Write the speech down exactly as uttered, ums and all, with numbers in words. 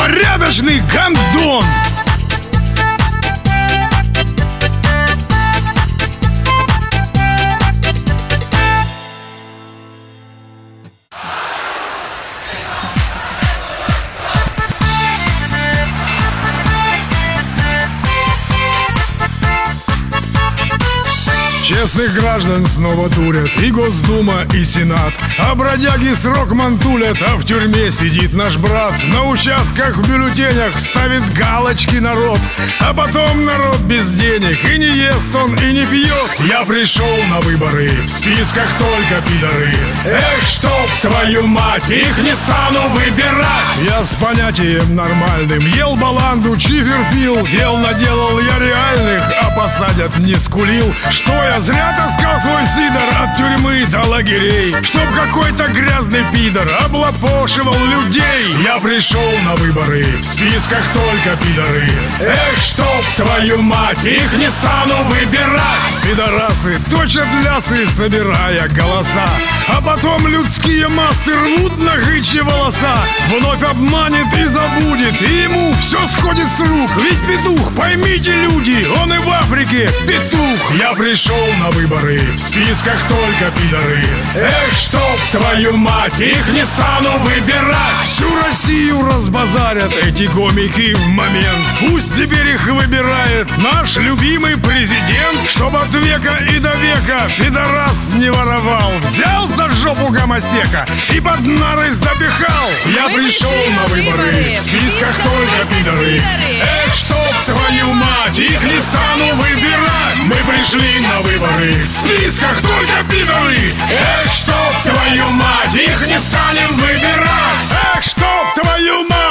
порядочный гандон. Честных граждан снова дурят и Госдума, и Сенат. А бродяги срок мантулят, а в тюрьме сидит наш брат. На участках в бюллетенях ставит галочки народ. А потом народ без денег, и не ест он, и не пьет. Я пришел на выборы, в списках только пидоры. Эх, чтоб твою мать, их не стану выбирать. Я с понятием нормальным ел баланду, чифер пил. Дел наделал я реальных, а посадят не скулил. Что я зря таскал свой сидор от тюрьмы до лагерей, чтоб какой-то грязный пидор облапошивал людей. Я пришел на выборы, в списках только пидоры. Эх, чтоб твою мать, их не стану выбирать. Пидорасы точат лясы, собирая голоса, а потом людские массы рвут на гычи волоса. Вновь обманет и забудет, и ему все сходит с рук. Ведь петух, поймите, люди, он и в Африке петух. Я пришел на выборы, в списках только пидоры. Эх, чтоб твою мать, их не стану выбирать. Всю Россию разбазарят эти гомики в момент. Пусть теперь их выбирает наш любимый президент. Чтоб от века и до века пидорас не воровал. Взял за жопу гомосека и под нарой запихал. Я пришел на выборы, в списках только пидоры. Эх, чтоб твою мать, их не стану выбирать. Мы пришли на выборы, в списках только пидоры. Эх, чтоб твою мать, их не станем выбирать. Эх, чтоб твою мать.